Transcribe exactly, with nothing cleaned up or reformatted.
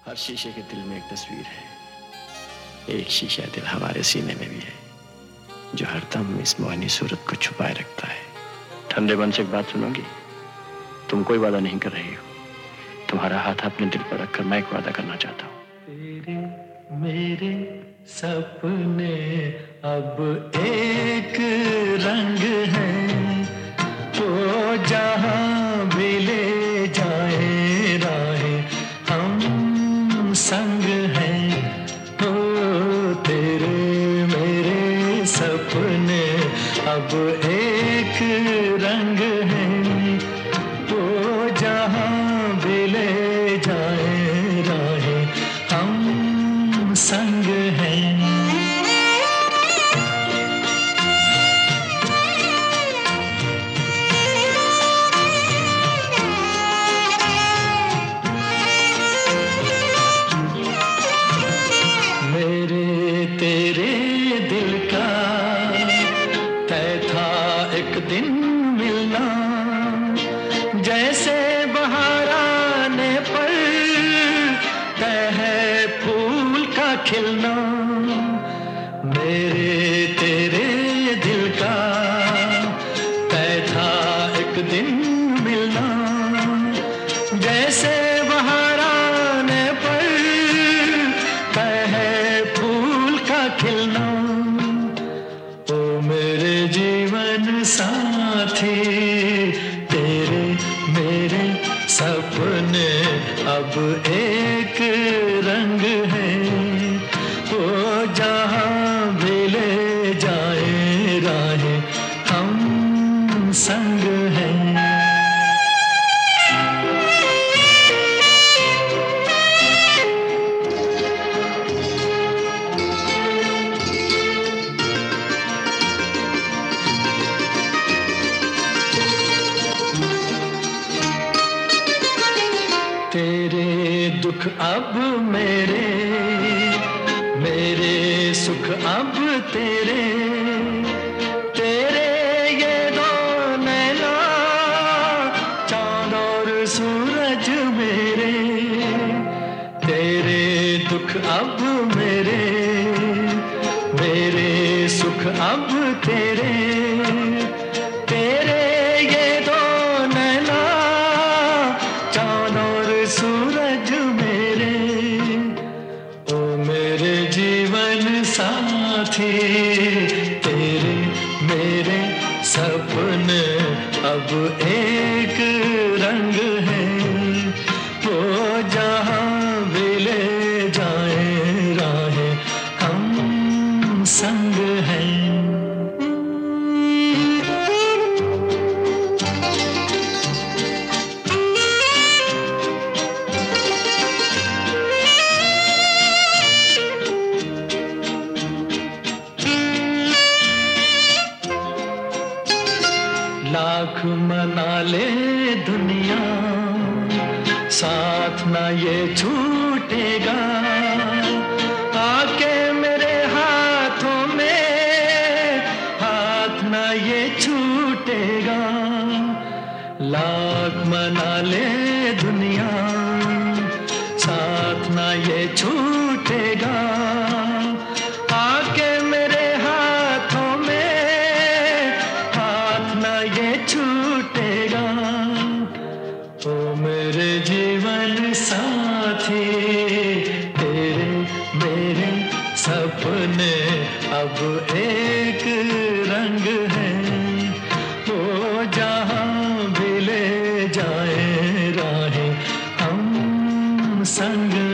हर शीशे के दिल में एक तस्वीर है, एक शीशा दिल हमारे सीने में भी है, जो हरदम इस मोहनी सूरत को छुपाए रखता है। ठंडे मन से एक बात सुनोगी? तुम कोई वादा नहीं कर रही हो, तुम्हारा हाथ अपने दिल पर रखकर मैं एक वादा करना चाहता हूँ। तेरे मेरे सपने अब एक रंग हैं, वो जहाँ भी ले जाए राहें हम संग हैं। ओ तेरे मेरे सपने अब एक रंग हैं, वो जहाँ भी ले जाए राहें हम संग हैं। मेरे तेरे दिल का तय था एक दिन मिलना, जैसे बहार आने पर तय है फूल का खिलना। मेरे तेरे दिल का तय था एक दिन मिलना, जैसे बहार आने पर तय है फूल का खिलना। ओ मेरे जीवन साथी, तेरे मेरे सपने अब एक रंग हैं, वो जहाँ भी ले जाए राहें हम संग हैं। तेरे दुख अब मेरे, मेरे सुख अब तेरे, तेरे ये दो नैना चांद और सूरज मेरे। तेरे दुख अब मेरे, मेरे सुख अब तेरे, तेरे ये दो नैना चांद और सूरज मेरे। ओ मेरे जीवन साथी, तेरे मेरे सपने अब एक रंग हैं, वो जहाँ भी ले जाए राहें हम संग हैं। लाख मना ले दुनिया, साथ ना ये छूटेगा, आके मेरे हाथों में हाथ ना ये छूटेगा। लाख मना ले दुनिया, साथ ना ये छूटेगा, आके मेरे हाथों में हाथ ना ये छूटेगा। ओ मेरे जीवन साथी, तेरे मेरे सपने अब एक रंग हैं, वो जहाँ भी ले जाए राहें हम संग